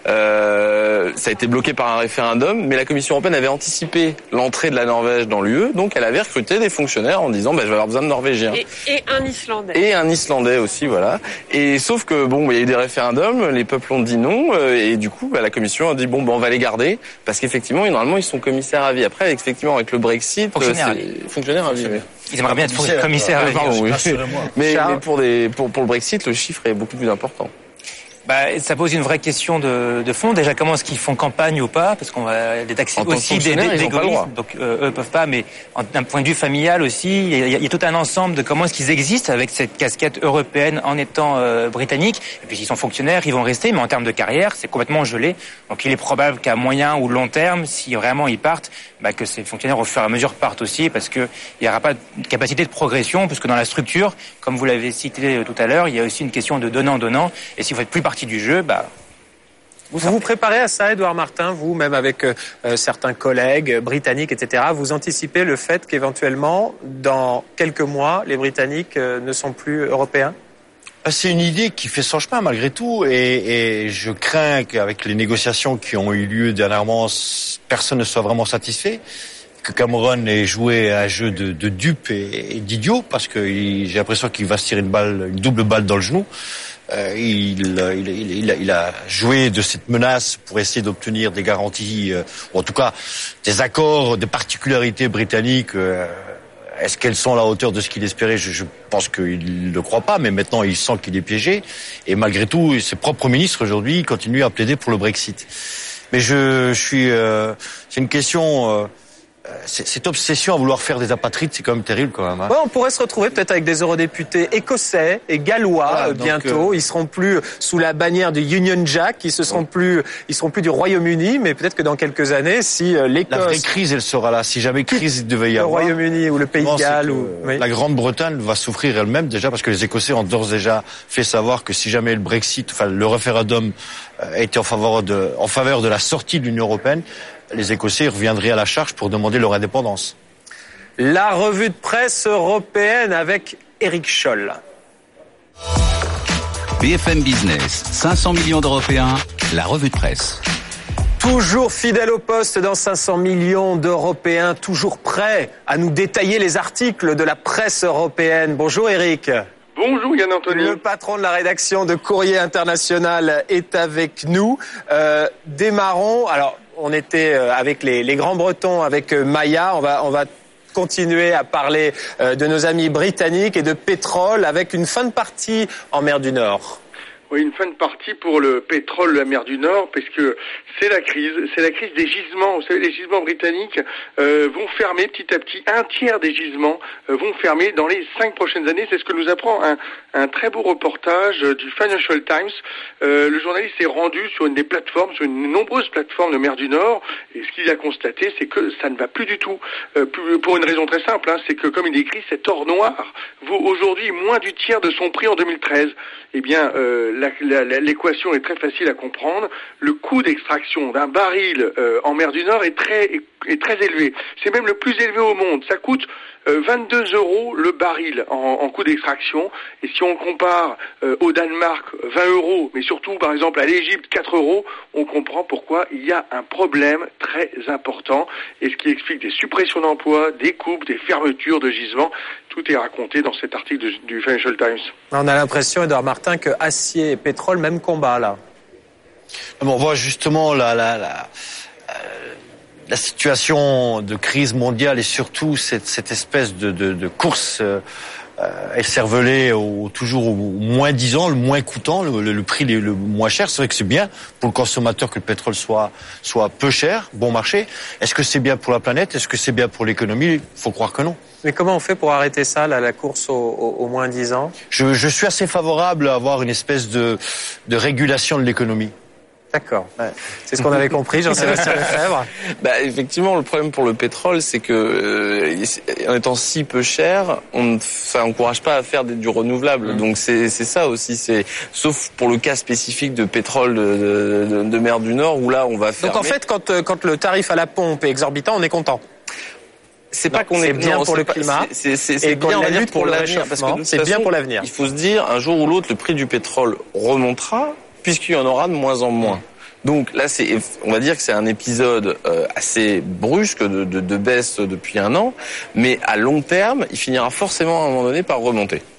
Euh, ça a été bloqué par un référendum, mais la Commission européenne avait anticipé l'entrée de la Norvège dans l'U E, donc elle avait recruté des fonctionnaires en disant, bah, je vais avoir besoin de Norvégiens. Et, et un Islandais. Et un Islandais aussi, voilà. Et sauf que bon, il y a eu des référendums, les peuples ont dit non, euh, et du coup, bah, la Commission a dit bon, bah, on va les garder, parce qu'effectivement, normalement, ils sont commissaires à vie. Après, effectivement, avec le Brexit, fonctionnaire euh, à vie. Fonctionnaire à vie. Ils aimeraient bien être commissaire à vie. Oui. Mais, Charles. mais pour, des, pour, pour le Brexit, le chiffre est beaucoup plus important. Bah, ça pose une vraie question de, de fond. Déjà, comment est-ce qu'ils font campagne ou pas? Parce qu'on va les taxer aussi des, des, des égoïstes. Donc, euh, eux peuvent pas, mais en, d'un point de vue familial aussi, il y, a, il y a tout un ensemble de comment est-ce qu'ils existent avec cette casquette européenne en étant euh, britanniques. Et puis, s'ils sont fonctionnaires, ils vont rester, mais en termes de carrière, c'est complètement gelé. Donc, il est probable qu'à moyen ou long terme, si vraiment ils partent, bah, que ces fonctionnaires au fur et à mesure partent aussi, parce que il y aura pas de capacité de progression, puisque dans la structure, comme vous l'avez cité tout à l'heure, il y a aussi une question de donnant-donnant. Et si vous faites plus partie du jeu, bah, vous vous, vous préparez à ça, Édouard Martin, vous, même avec euh, certains collègues britanniques, et cetera. Vous anticipez le fait qu'éventuellement, dans quelques mois, les Britanniques euh, ne sont plus européens? C'est une idée qui fait son chemin malgré tout, et, et je crains qu'avec les négociations qui ont eu lieu dernièrement, personne ne soit vraiment satisfait. Que Cameron ait joué un jeu de, de dupe et, et d'idiot, parce que il, j'ai l'impression qu'il va se tirer une balle, une double balle dans le genou. Euh, il, il, il, il, a, il a joué de cette menace pour essayer d'obtenir des garanties, euh, ou en tout cas des accords, des particularités britanniques. Euh, est-ce qu'elles sont à la hauteur de ce qu'il espérait? je, je pense qu'il ne le croit pas, mais maintenant il sent qu'il est piégé. Et malgré tout, ses propres ministres aujourd'hui continuent à plaider pour le Brexit. Mais je, je suis, euh, c'est une question. Euh, Cette obsession à vouloir faire des apatrides, c'est quand même terrible quand même. Hein. Ouais, on pourrait se retrouver peut-être avec des eurodéputés écossais et gallois voilà, bientôt. Euh... Ils seront plus sous la bannière du Union Jack, ils se seront ouais. plus, ils seront plus du Royaume-Uni, mais peut-être que dans quelques années, si euh, l'Écosse, la vraie crise, elle sera là. Si jamais crise il devait y avoir, le Royaume-Uni ou le Pays de Galles, ou oui. la Grande-Bretagne va souffrir elle-même déjà parce que les Écossais ont d'ores et déjà fait savoir que si jamais le Brexit, enfin le référendum euh, était en faveur de, en faveur de la sortie de l'Union européenne, les Écossais reviendraient à la charge pour demander leur indépendance. La revue de presse européenne avec Éric Scholl. B F M Business, cinq cents millions d'Européens, la revue de presse. Toujours fidèle au poste dans cinq cents millions d'Européens, toujours prêts à nous détailler les articles de la presse européenne. Bonjour Éric. Bonjour Yann Anthony. Le patron de la rédaction de Courrier International est avec nous. Euh, démarrons. Alors, on était avec les, les Grands-Bretons, avec Maya. On va, on va continuer à parler de nos amis britanniques et de pétrole avec une fin de partie en mer du Nord. Oui, une fin de partie pour le pétrole de la mer du Nord, parce que c'est la crise, c'est la crise des gisements. Vous savez, les gisements britanniques euh, vont fermer petit à petit. Un tiers des gisements euh, vont fermer dans les cinq prochaines années. C'est ce que nous apprend un, un très beau reportage du Financial Times. Euh, le journaliste s'est rendu sur une des plateformes, sur une nombreuse plateforme de mer du Nord, et ce qu'il a constaté, c'est que ça ne va plus du tout. Euh, pour une raison très simple, hein, c'est que, comme il écrit, cet or noir vaut aujourd'hui moins du tiers de son prix en deux mille treize. Eh bien, euh, la, la, l'équation est très facile à comprendre. Le coût d'extraction d'un baril euh, en mer du Nord est très, est, est très élevé. C'est même le plus élevé au monde. Ça coûte euh, vingt-deux euros le baril en, en coût d'extraction. Et si on compare euh, au Danemark, vingt euros, mais surtout par exemple à l'Égypte, quatre euros, on comprend pourquoi il y a un problème très important. Et ce qui explique des suppressions d'emplois, des coupes, des fermetures de gisements. Tout est raconté dans cet article du, du Financial Times. On a l'impression, Édouard Martin, que acier et pétrole, même combat là. On voit justement la, la, la, la situation de crise mondiale et surtout cette, cette espèce de, de, de course euh, écervelée au, toujours au moins dix ans, le moins coûtant, le, le, le prix le, le moins cher. C'est vrai que c'est bien pour le consommateur que le pétrole soit, soit peu cher, bon marché. Est-ce que c'est bien pour la planète? Est-ce que c'est bien pour l'économie? Il faut croire que non. Mais comment on fait pour arrêter ça, là, la course au, au, au moins dix ans? je, je suis assez favorable à avoir une espèce de, de régulation de l'économie. D'accord. Ouais. C'est ce qu'on avait compris, Jean-Sébastien Lefebvre. Bah, effectivement, le problème pour le pétrole, c'est que, euh, en étant si peu cher, on, ça encourage pas à faire des, du renouvelable. Mmh. Donc c'est, c'est ça aussi. C'est, sauf pour le cas spécifique de pétrole de, de, de mer du Nord, où là, on va faire. Donc en fait, quand, quand le tarif à la pompe est exorbitant, on est content. C'est pas qu'on est, est bien non, pour le pas, climat, c'est, c'est, c'est bien la lutte pour, pour l'avenir, parce que c'est bien pour l'avenir. Il faut se dire, un jour ou l'autre, le prix du pétrole remontera, puisqu'il y en aura de moins en moins. Donc là, c'est, on va dire que c'est un épisode euh, assez brusque de, de, de baisse depuis un an, mais à long terme, il finira forcément à un moment donné par remonter. Charles ?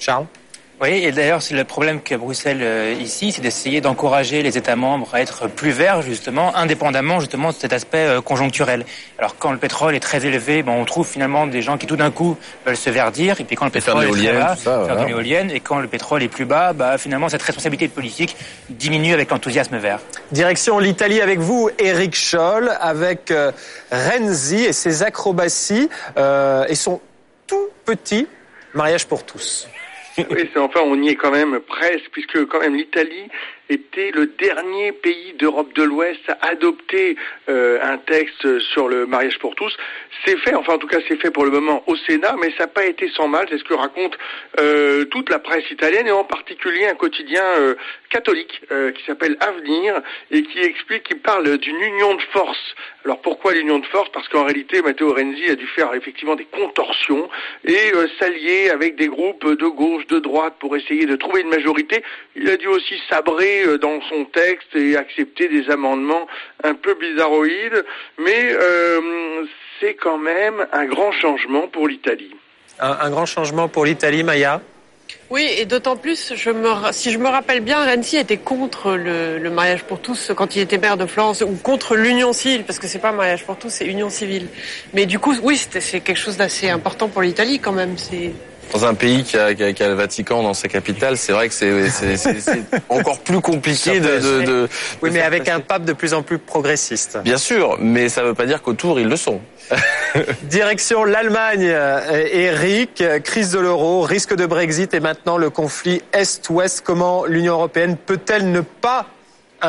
Oui, et d'ailleurs, c'est le problème que Bruxelles, euh, ici, c'est d'essayer d'encourager les États membres à être plus verts, justement, indépendamment, justement, de cet aspect euh, conjoncturel. Alors, quand le pétrole est très élevé, bon, on trouve finalement des gens qui, tout d'un coup, veulent se verdir, et puis quand le pétrole est très bas, ça, faire voilà. de l'éolienne, et quand le pétrole est plus bas, bah, finalement, cette responsabilité politique diminue avec l'enthousiasme vert. Direction l'Italie avec vous, Éric Scholl, avec euh, Renzi et ses acrobaties, euh, et son tout petit mariage pour tous. Oui, c'est, enfin, on y est quand même presque, puisque quand même l'Italie était le dernier pays d'Europe de l'Ouest à adopter euh, un texte sur le mariage pour tous. C'est fait, enfin en tout cas c'est fait pour le moment au Sénat, mais ça n'a pas été sans mal. C'est ce que raconte euh, toute la presse italienne et en particulier un quotidien euh, catholique euh, qui s'appelle Avenir et qui explique, qui parle d'une union de force. Alors pourquoi l'union de force ? Parce qu'en réalité Matteo Renzi a dû faire effectivement des contorsions et euh, s'allier avec des groupes de gauche, de droite pour essayer de trouver une majorité. Il a dû aussi sabrer dans son texte et accepter des amendements un peu bizarroïdes, mais euh, c'est quand même un grand changement pour l'Italie. Un, un grand changement pour l'Italie, Maya ? Oui, et d'autant plus, je me, si je me rappelle bien, Renzi était contre le, le mariage pour tous quand il était maire de Florence, ou contre l'union civile, parce que c'est pas mariage pour tous, c'est union civile. Mais du coup, oui, c'est, c'est quelque chose d'assez important pour l'Italie quand même. C'est... Dans un pays qui a, qui, a, qui a le Vatican dans sa capitale, c'est vrai que c'est, c'est, c'est, c'est encore plus compliqué de, de, de... Oui, de mais avec un pape de plus en plus progressiste. Bien sûr, mais ça ne veut pas dire qu'autour, ils le sont. Direction l'Allemagne, Eric, crise de l'euro, risque de Brexit et maintenant le conflit Est-Ouest. Comment l'Union européenne peut-elle ne pas imploser ?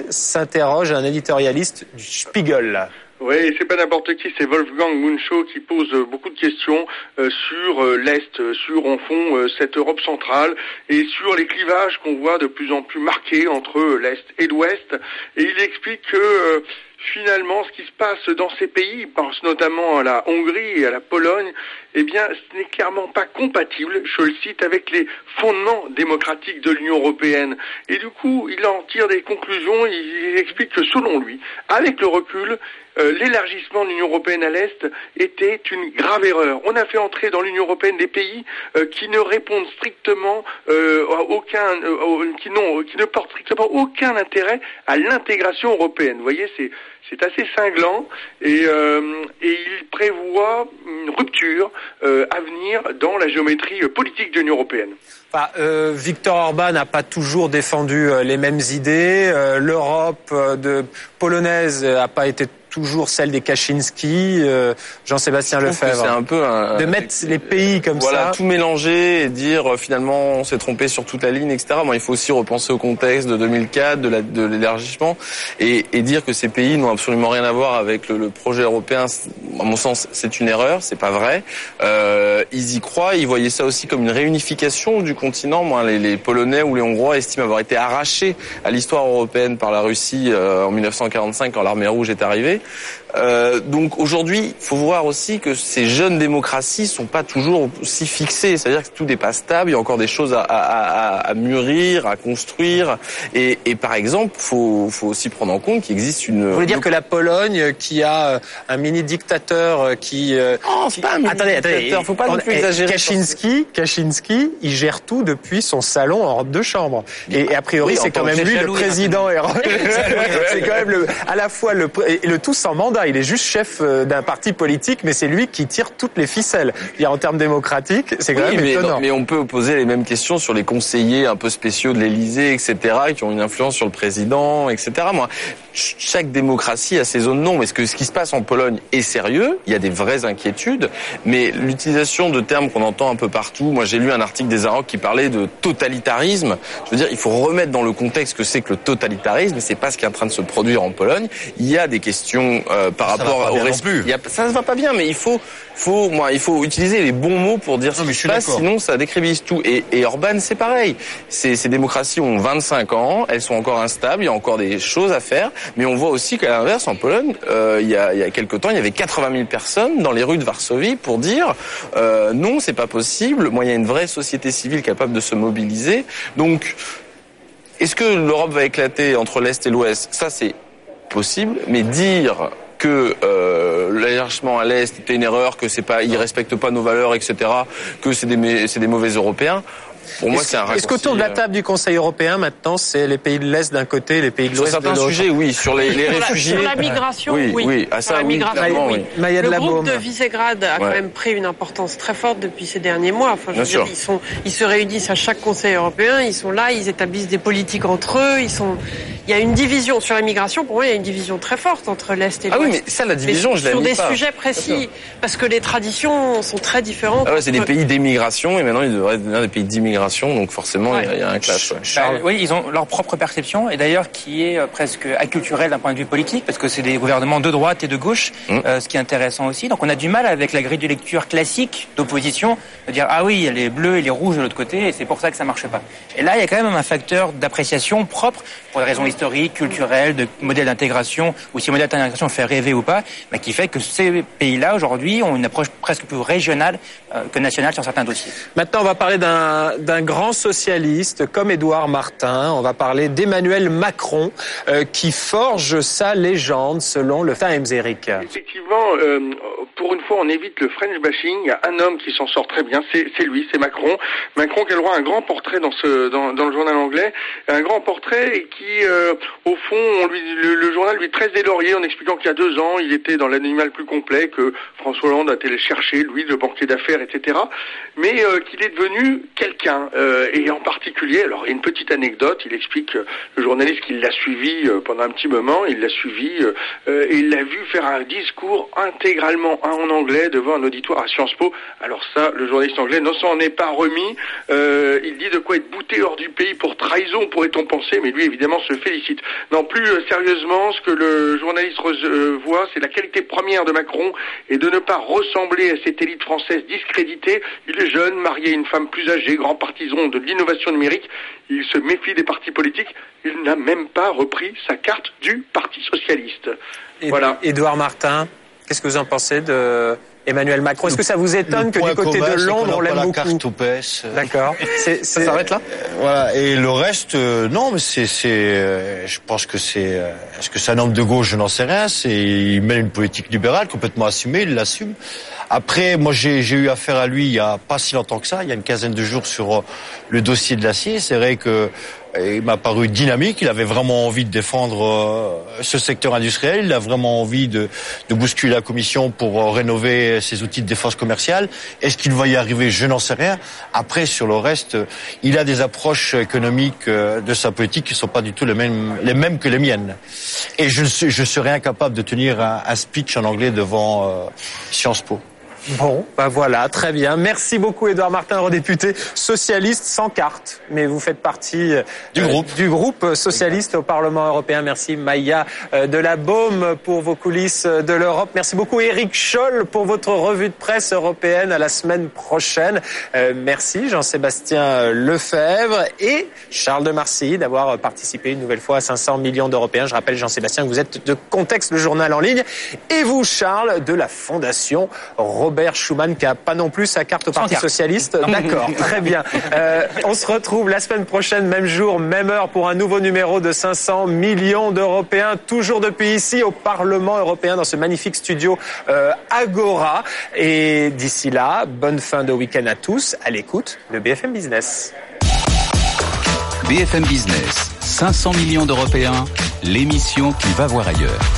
S'interroge un éditorialiste du Spiegel. Oui, c'est pas n'importe qui, c'est Wolfgang Munchow qui pose beaucoup de questions euh, sur euh, l'Est, sur, en fond, euh, cette Europe centrale et sur les clivages qu'on voit de plus en plus marqués entre l'Est et l'Ouest. Et il explique que euh, finalement, ce qui se passe dans ces pays, il pense notamment à la Hongrie et à la Pologne, eh bien, ce n'est clairement pas compatible, je le cite, avec les fondements démocratiques de l'Union européenne. Et du coup, il en tire des conclusions, il explique que selon lui, avec le recul, Euh, l'élargissement de l'Union européenne à l'Est était une grave erreur. On a fait entrer dans l'Union européenne des pays euh, qui ne répondent strictement euh, à aucun, euh, qui, n'ont, qui ne portent strictement aucun intérêt à l'intégration européenne. Vous voyez, c'est, c'est assez cinglant et, euh, et il prévoit une rupture euh, à venir dans la géométrie politique de l'Union européenne. Enfin, euh, Viktor Orban n'a pas toujours défendu euh, les mêmes idées. Euh, L'Europe euh, de polonaise n'a pas été toujours celle des Kaczynski, euh, Jean-Sébastien Lefebvre. C'est un peu un, de mettre les pays comme voilà, ça. Voilà, tout mélanger et dire euh, finalement on s'est trompé sur toute la ligne, et cetera. Bon, il faut aussi repenser au contexte de deux mille quatre, de, la, de l'élargissement, et, et dire que ces pays n'ont absolument rien à voir avec le, le projet européen. À mon sens, c'est une erreur, c'est pas vrai. Euh, ils y croient, ils voyaient ça aussi comme une réunification du continent. Moi, les, les Polonais ou les Hongrois estiment avoir été arrachés à l'histoire européenne par la Russie euh, en dix-neuf cent quarante-cinq quand l'armée rouge est arrivée. Euh, donc aujourd'hui, il faut voir aussi que ces jeunes démocraties sont pas toujours aussi fixées. C'est-à-dire que tout n'est pas stable. Il y a encore des choses à, à, à, à mûrir, à construire. Et, et par exemple, faut, faut aussi prendre en compte qu'il existe une. Vous voulez dire que la Pologne, qui a un mini dictateur, qui. Non, c'est pas un mini attendez, dictateur. Attendez, faut pas non plus exagérer. Kaczynski, Kaczynski, il gère tout depuis son salon en robe de chambre. Et, et a priori, oui, c'est quand même lui le président. C'est quand même le, à la fois le, le tout sans mandat. Il est juste chef d'un parti politique, mais c'est lui qui tire toutes les ficelles. Et en termes dématiques, c'est quand oui, même mais étonnant. Non, mais on peut poser les mêmes questions sur les conseillers un peu spéciaux de l'Élysée, et cetera, qui ont une influence sur le président, et cetera. Moi, chaque démocratie a ses zones non. Mais ce que ce qui se passe en Pologne est sérieux. Il y a des vraies inquiétudes, mais l'utilisation de termes qu'on entend un peu partout. Moi, j'ai lu un article des Arocs qui parlait de totalitarisme. Je veux dire, il faut remettre dans le contexte que c'est que le totalitarisme. C'est pas ce qui est en train de se produire en Pologne. Il y a des questions euh, par ça rapport au respect. Ça ne va pas bien, mais il faut, faut, moi, il faut utiliser les bons mots pour dire ce qui se passe. Sinon, ça décrédibilise tout. Et, et Orban, c'est pareil. Ces, ces démocraties ont vingt-cinq ans, elles sont encore instables. Il y a encore des choses à faire. Mais on voit aussi qu'à l'inverse, en Pologne, euh, il y a, il y a quelque temps, il y avait quatre-vingt mille personnes dans les rues de Varsovie pour dire euh, non, c'est pas possible. Moi, il y a une vraie société civile capable de se mobiliser. Donc, est-ce que l'Europe va éclater entre l'Est et l'Ouest ? Ça, c'est possible. Mais dire que euh, l'élargissement à l'Est était une erreur, que c'est pas, ils respectent pas nos valeurs, et cetera, que c'est des, c'est des mauvais Européens. Pour moi, c'est un raccourci. Est-ce qu'autour de la table du Conseil européen, maintenant, c'est les pays de l'Est d'un côté, les pays de l'Ouest de l'autre? Sur certains sujets, oui. Sur les, les réfugiés. Sur la migration, oui. Oui, oui. À sur ça, la oui, migration, clairement, oui. oui. Maya de Le la groupe Baume. de Visegrad a Ouais. quand même pris une importance très forte depuis ces derniers mois. Enfin, je veux Bien dire, sûr. ils sont, ils se réunissent à chaque Conseil européen, ils sont là, ils établissent des politiques entre eux, ils sont, il y a une division sur la migration. Pour moi, il y a une division très forte entre l'Est et l'Ouest. Ah oui, mais ça, la division, je l'ai sur mis des pas. sujets précis, parce que les traditions sont très différentes. Ah ouais, c'est des entre- pays d'émigration et maintenant ils devraient devenir des pays d'immigration, donc forcément il Ouais. y, y a un clash. Ouais. Bah, oui, ils ont leur propre perception, et d'ailleurs qui est euh, presque acculturelle d'un point de vue politique, parce que c'est des gouvernements de droite et de gauche, Mmh. euh, ce qui est intéressant aussi. Donc on a du mal avec la grille de lecture classique d'opposition, de dire ah oui, il y a les bleus et les rouges de l'autre côté, et c'est pour ça que ça marche pas. Et là, il y a quand même un facteur d'appréciation propre, pour des raisons historiques, culturelles, de modèle d'intégration, ou si le modèle d'intégration fait rêver ou pas, bah, qui fait que ces pays-là, aujourd'hui, ont une approche presque plus régionale euh, que nationale sur certains dossiers. Maintenant, on va parler d'un d'un grand socialiste comme Édouard Martin. On va parler d'Emmanuel Macron euh, qui forge sa légende selon le Times, Eric. Effectivement, euh, pour une fois, on évite le French bashing. Il y a un homme qui s'en sort très bien, c'est c'est lui, c'est Macron. Macron qui a le droit à un grand portrait dans ce dans, dans le journal anglais, un grand portrait et qui, euh, au fond, on lui, le, le journal lui tresse des lauriers en expliquant qu'il y a deux ans, il était dans l'animal plus complet, que François Hollande a été le chercher, lui, le banquier d'affaires, et cetera. Mais euh, qu'il est devenu quelqu'un, euh, et en particulier, alors il y a une petite anecdote, il explique euh, le journaliste qui l'a suivi euh, pendant un petit moment, il l'a suivi euh, euh, et il l'a vu faire un discours intégralement en anglais devant un auditoire à Sciences Po. Alors ça, le journaliste anglais ne s'en est pas remis. Euh, il dit de quoi être bouté hors du pays pour trahison, pourrait-on penser, mais lui évidemment se félicite. Non, plus euh, sérieusement, ce que le journaliste euh, voit, c'est la qualité première de Macron et de ne pas ressembler à cette élite française discréditée. Il est jeune, marié à une femme plus âgée, grand partisan de l'innovation numérique. Il se méfie des partis politiques. Il n'a même pas repris sa carte du Parti socialiste. Et- Voilà. Édouard Martin, qu'est-ce que vous en pensez de Emmanuel Macron? Est-ce que ça vous étonne Le que point du côté commun, de c'est qu'on Londres, n'a on pas l'aime la beaucoup? carte au P S. D'accord. C'est- Ça c'est- s'arrête là? Voilà. Et le reste, euh, non, mais c'est, c'est, euh, je pense que c'est, euh, est-ce que c'est un homme de gauche, je n'en sais rien. C'est, il mène une politique libérale complètement assumée, il l'assume. Après, moi, j'ai, j'ai eu affaire à lui il y a pas si longtemps que ça, il y a une quinzaine de jours sur euh, le dossier de l'acier. C'est vrai que euh, il m'a paru dynamique. Il avait vraiment envie de défendre euh, ce secteur industriel. Il a vraiment envie de, de bousculer la Commission pour euh, rénover ses outils de défense commerciale. Est-ce qu'il va y arriver? Je n'en sais rien. Après, sur le reste, euh, il a des approches économiques euh, de sa politique qui ne sont pas du tout les mêmes, les mêmes que les miennes. Et je, suis- je serais incapable de tenir un, un speech en anglais devant euh, Sciences Po. Bon, bah voilà, très bien. Merci beaucoup Édouard Martin, eurodéputé socialiste sans carte, mais vous faites partie euh, Du groupe. du groupe socialiste au Parlement européen. Merci Maya euh, de la Baume pour vos coulisses de l'Europe. Merci beaucoup Éric Scholl pour votre revue de presse européenne. À la semaine prochaine. Euh, merci Jean-Sébastien Lefebvre et Charles de Marcy d'avoir participé une nouvelle fois à cinq cents millions d'Européens. Je rappelle Jean-Sébastien que vous êtes de Contexte, le journal en ligne, et vous Charles de la Fondation Robert Schuman qui a pas non plus sa carte au Parti carte. socialiste. D'accord, très bien. Euh, on se retrouve la semaine prochaine, même jour, même heure, pour un nouveau numéro de cinq cents millions d'Européens, toujours depuis ici au Parlement européen, dans ce magnifique studio euh, Agora. Et d'ici là, bonne fin de week-end à tous, à l'écoute de B F M Business. B F M Business, cinq cents millions d'Européens, l'émission qui va voir ailleurs.